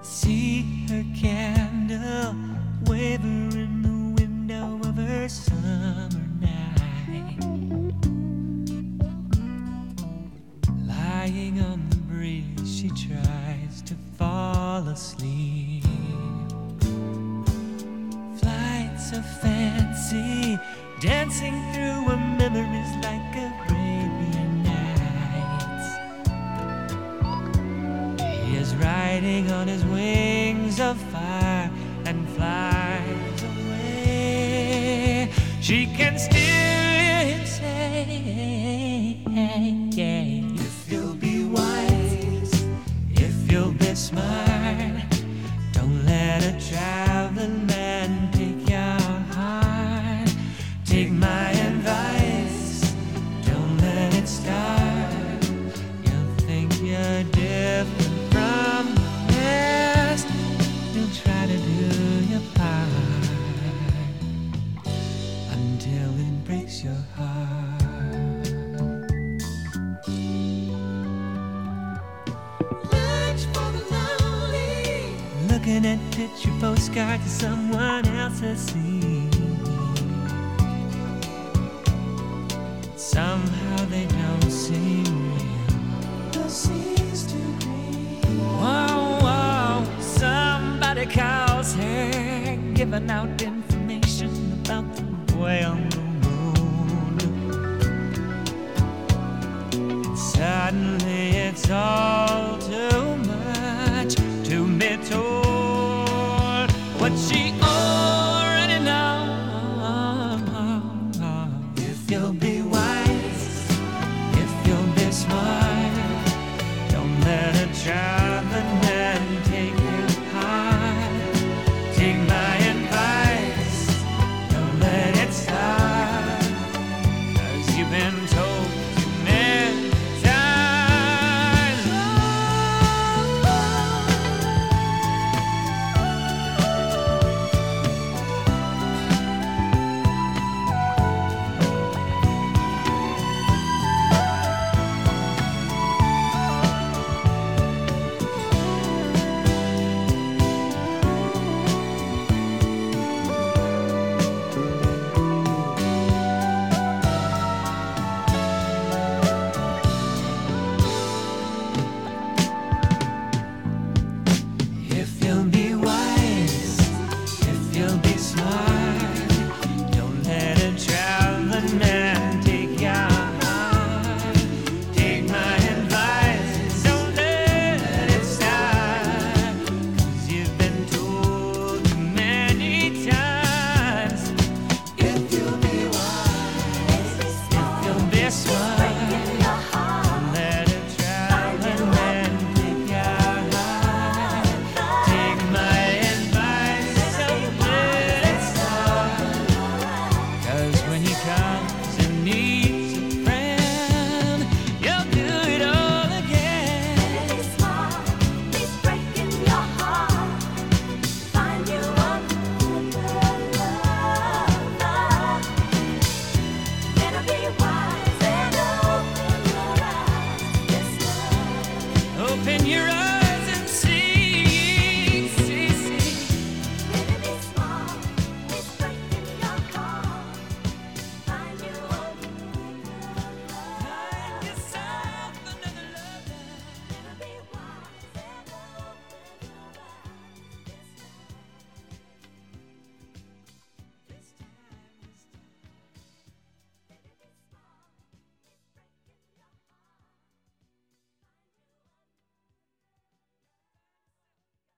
See her candle waver in the window of her summer night, lying on the breeze she tries to fall asleep. Flights of fancy dancing through her memories like Arabian Nights. He is riding on his wings of fire and flies away. She can still hear him say, if you'll be wise, if you'll be smart, don't let a traveling man take your heart. Take my advice, don't let it start. You'll think you're different from the rest. You'll try to do your part until it breaks your heart. Much for the lonely, looking at picture postcards of someone else's scene. Somehow they don't seem real. The sea's too green. Whoa, whoa, somebody calls her, giving out in